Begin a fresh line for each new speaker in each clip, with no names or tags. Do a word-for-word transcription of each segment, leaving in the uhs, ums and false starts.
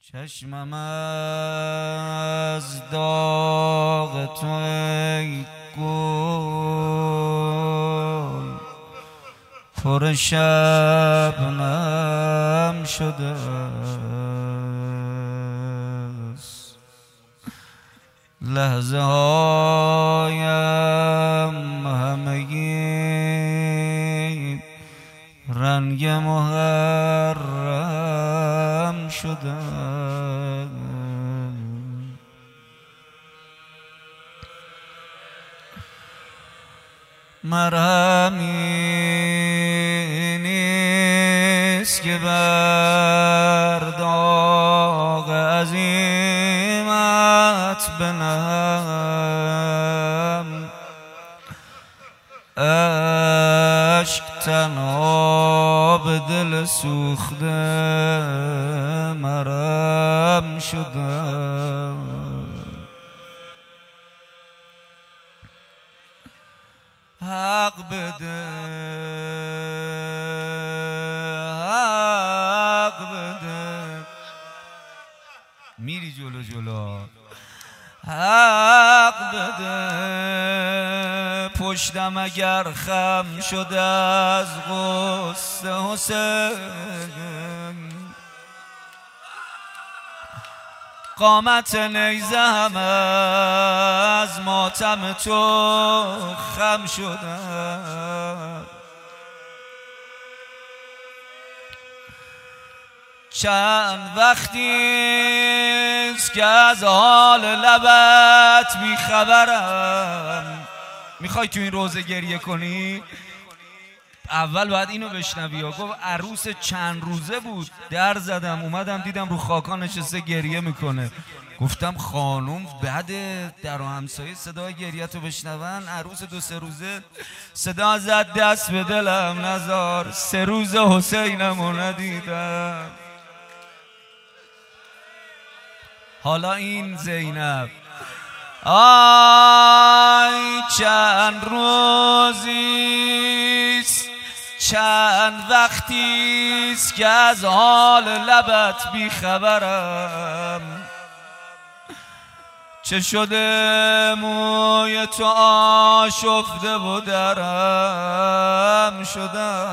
چشمم از داغ تو ای گل پر شبنم شده است. لحظه هایم همگی رنگ محرم شده. مرهمی نیست که بر داغ عزیمت بنهم، اشک تنها به دل سوخته مرهم شده. حق بده حق بده میری جلو جلو حق بده. پشتم اگر خم شده از غصه حسین، قامت نیزه هم از ماتم تو خم شده. چند وقتیست که از حال لبت بیخبرم. میخوای تو این روزه گریه کنی؟ اول باید اینو بشنوی. ها گفت عروس چند روزه بود، در زدم اومدم دیدم رو خاکا نشسته گریه میکنه. گفتم خانوم بعد در و همسایه صدای گریه تو بشنون؟ عروس دو سه روزه صدا زد دست به دلم نزار، سه روز حسینمو ندیدم. حالا این زینب آی چند روزیست چند وقتیست که از حال لبت بیخبرم. چه شده موی تو آشفته و درم شده.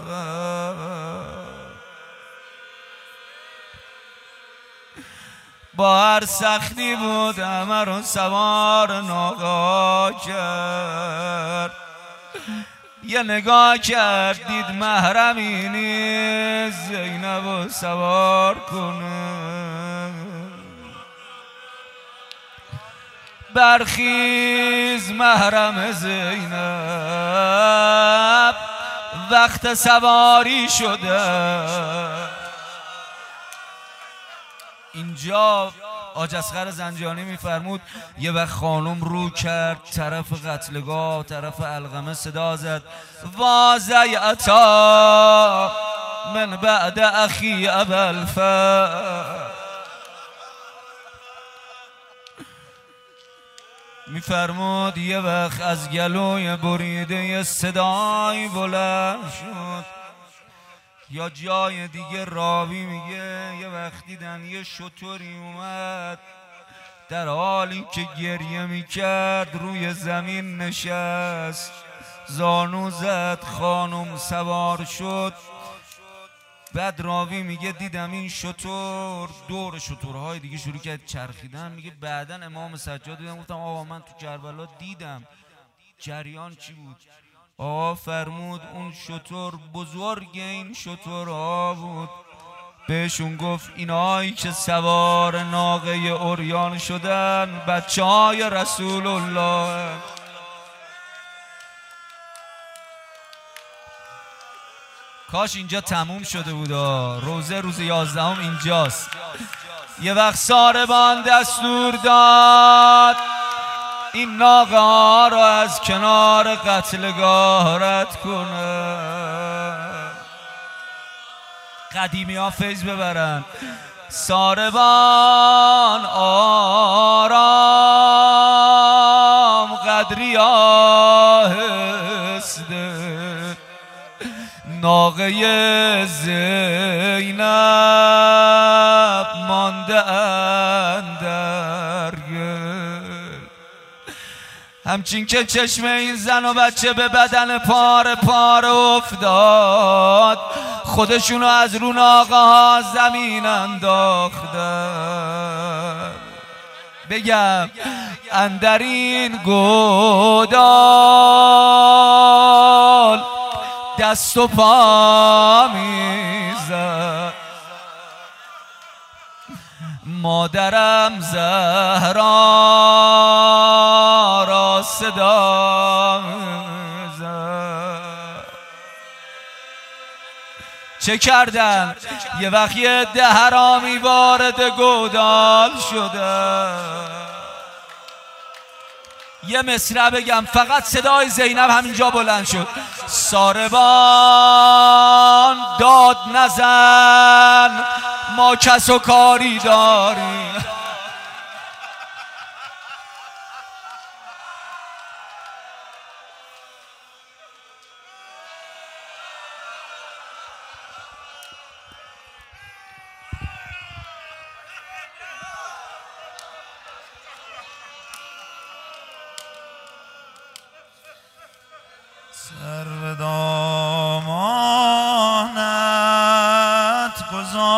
با هر سختی بود همه رو سوار ناقا کرد. یه نگاه کرد دید محرمی نیست زینب رو سوار کنه. برخیز محرم زینب وقت سواری شده. اینجا حاج اصغر زنجانی میفرمود یه وقت خانم رو کرد طرف قتلگاه، طرف علقمه، صدا زد وازیعتا من بعد اخی ابوالفضل. میفرمود یه وقت از گلوی بریده صدای بلند شد. یا جای دیگه راوی میگه یه وقت دیدن یه شتری اومد در حالی که گریه میکرد روی زمین نشست، زانو زد، خانم سوار شد. بعد راوی میگه دیدم این شتر دور شترهای دیگه شروع کرد چرخیدن. میگه بعدا امام سجاد دیدم، گفتم آقا من تو کربلا دیدم جریان چی بود؟ آقا فرمود اون شتر بزرگ این شترها بود. بهشون گفت اینایی که سوار ناقه عریان شدن بچه های رسول الله. کاش اینجا تموم شده بود. روزه روز یازدهم اینجاست. یه وقت ساربان دستور داد این ناقه ها را از کنار قتلگاه رد کنه. قدیمی ها فیض ببرن. ساربان آرام قدری آهسته ناقه زینب مانده همچین که چشم این زن و بچه به بدن پاره پاره افتاد، خودشونو از رون آقاها زمین انداختن. بگم اندرین گودال دست و پا میزد، مادرم زهرا را صدا میزد. چه کردن؟ یه وقت یه عده حرامی وارد گودال شده. یه مصرع بگم، فقط صدای زینب همینجا بلند شد: ساربان داد نزن ما کس و کاری داریم.
سر دامانت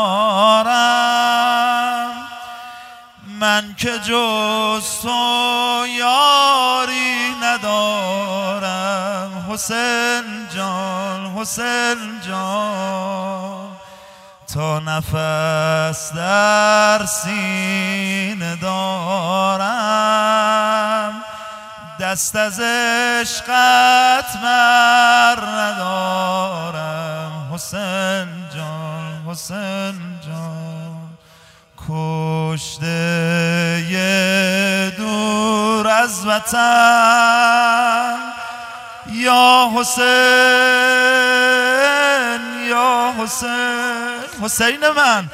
گذارم من که جز تو یاری ندارم. حسین جان حسین جان تا نفس در سینه دارم، دست از عشقت بر ندارم. حسین جان حسین جان کشته دور از وطن، یا حسین یا حسین حسین من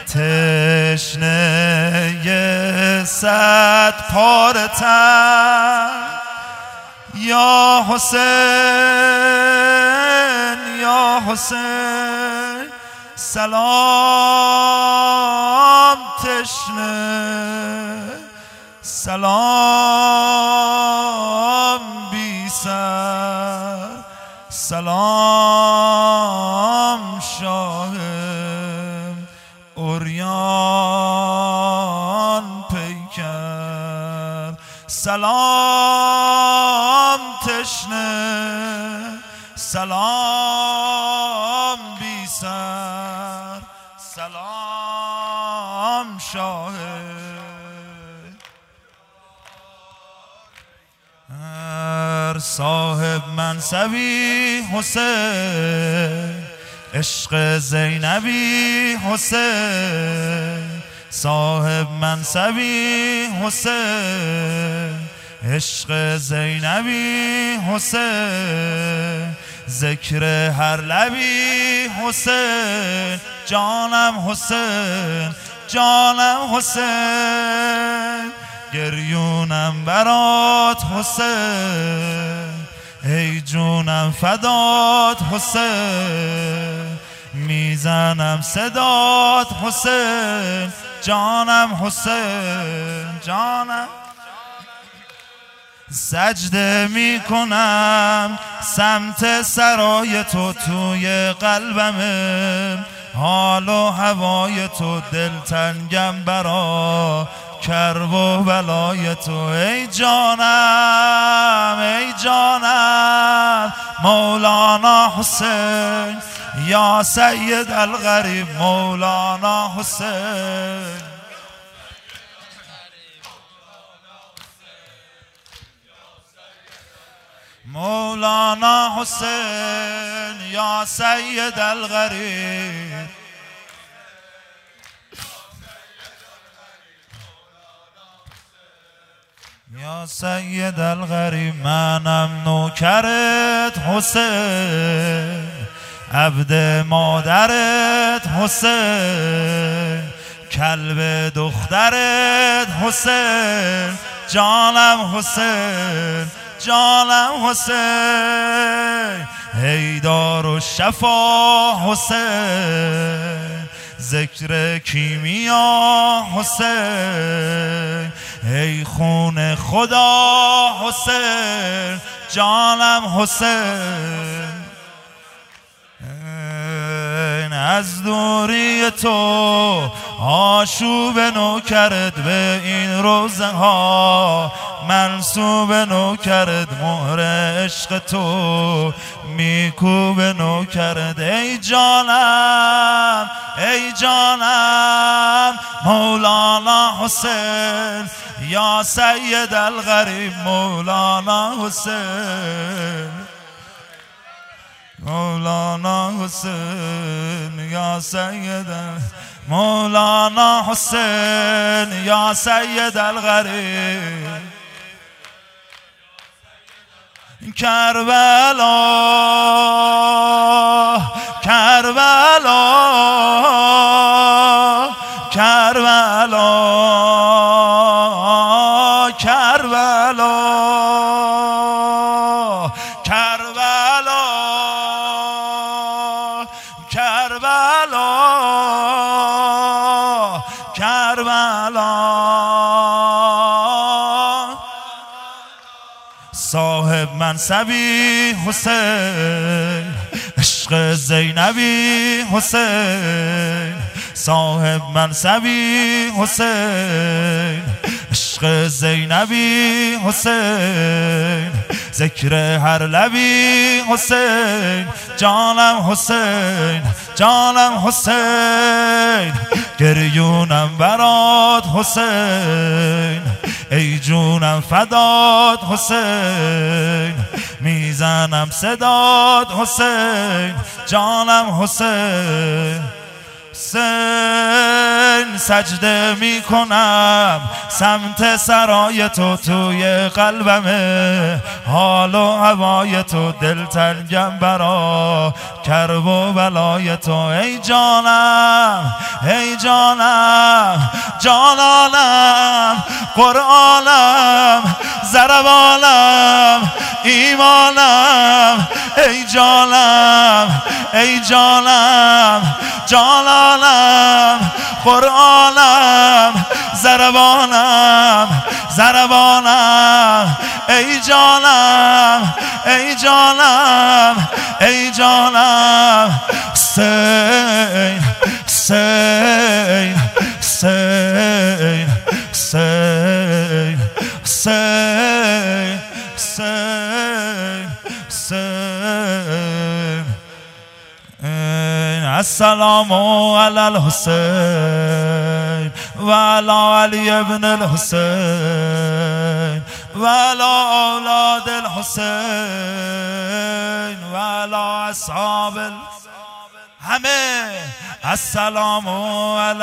تشنه صد پاره تن، یا حسین یا حسین سلام تشنه سلام بی سر سلام شاه عریان پیکر، سلام تشنه سلام بی سر سلام شاه. هر صاحب منصبی حسین، عشق زینبی حسین، صاحب منصبی حسین، عشق زینبی حسین، ذکر هر لبی حسین، جانم حسین جانم حسین، گریونم برات حسین، ای جونم فدات حسین، میزنم صدات حسین، جانم حسین جانم. سجده میکنم سمت سرای تو، توی قلبم حال و هوای تو، دلتنگم برا کرب و بلای تو، ای جانم ای جانم مولانا حسین، یا سید الغریب مولانا حسین. مولانا حسین یا سید الغریب، یا سید الغریب، منم نوکرت حسین، عبد مادرت حسین، کلب دخترت حسین، جانم حسین جانم حسین، هیدار و شفا حسین، ذکر کیمیا حسین، ای خون خدا حسین، جانم حسین. از دوری تو آشوب نو کرد به این روزه ها، منصوب نو کرد مهر عشق تو، میکوب نو کرد. ای جانم ای جانم مولانا حسین، یا سید الغریب مولانا حسین، مولانا حسین یا سید مولانا حسین یا سید الغریب. کربلا کربلا کربلا کربلا کربلا کربلا کربلا. صاحب منصبی حسین، عشق زینبی حسین، صاحب منصبی حسین، عشق زینبی حسین، ذکر هر لبی حسین، جانم حسین، جانم حسین. گریونم برات حسین، ای جونم فدات حسین، میزنم صدات حسین، جانم حسین. حسین سجده میکنم سمت سرای تو، توی قلبمه حال و هوای تو، دلتنگم برا کرب و بلای تو. ای جانم ای جانم جانانم، قرآنم زربانم ایمانم. ای جانم ای جانم جانانم، قرآنم زربانم زربانم. ای جانم ای جانم ای جانم. حسین حسین حسین حسین حسین حسین حسین. السلام علی الحسین و علی علی ابن الحسین و علی اولاد الحسین و علی اصحاب همه. السلام علی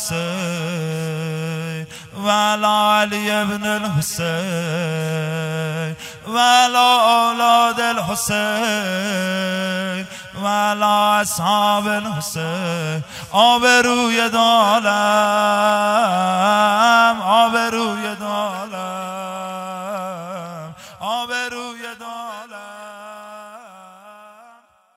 الحسین و علی علی ابن الحسین و علی اولاد الحسین و علی اصحاب الحسین. آبروی دولت